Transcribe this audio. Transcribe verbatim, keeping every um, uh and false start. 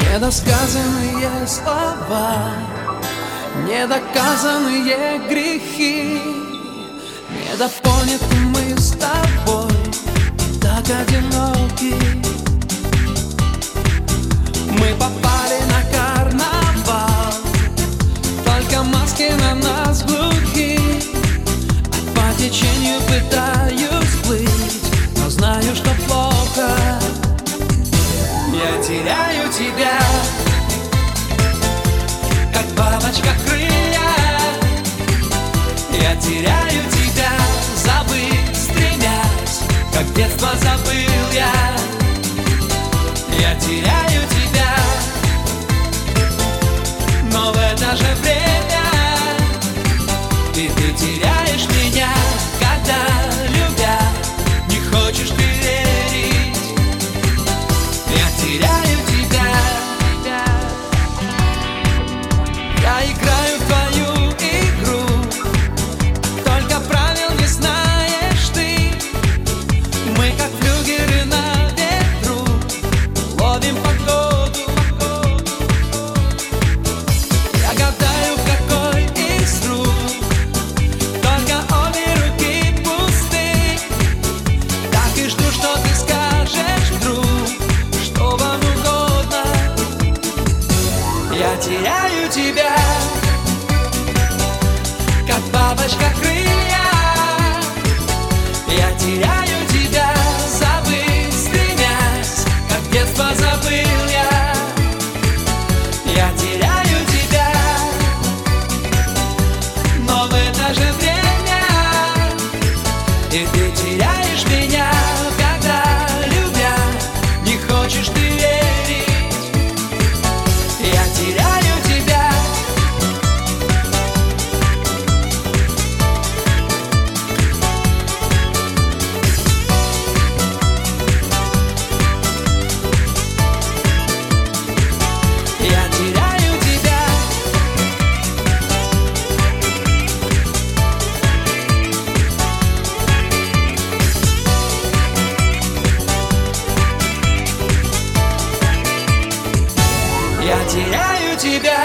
Недосказанные слова, недоказанные грехи, недопоняты мы с тобой, так одиноки. Мы попали на карнавал, только маски на нас глухи. По течению пытаюсь плыть, но знаю, что плохо. Я теряю тебя, как бабочка крылья. Я теряю тебя, забыть стремясь, как детство забыл я. Я теряю тебя, но в это же время и ты теряешь меня, когда, любя, не хочешь ты верить. Я теряю тебя. Я играю в твою игру, только правил не знаешь ты. Мы как флюгеры на ветру ловим погоду. Я гадаю, в какой из рук только обе руки пусты. Так и жду, что ты скажешь вдруг, что вам угодно. Я теряю тебя, как бабочка крылья. Я теряю тебя, забыть стремясь, как детство забыл я. Я теряю тебя, но в это же время и ты теряешь меня, когда, любя, не хочешь ты верить. Я теряю тебя. Я теряю тебя. Я теряю тебя.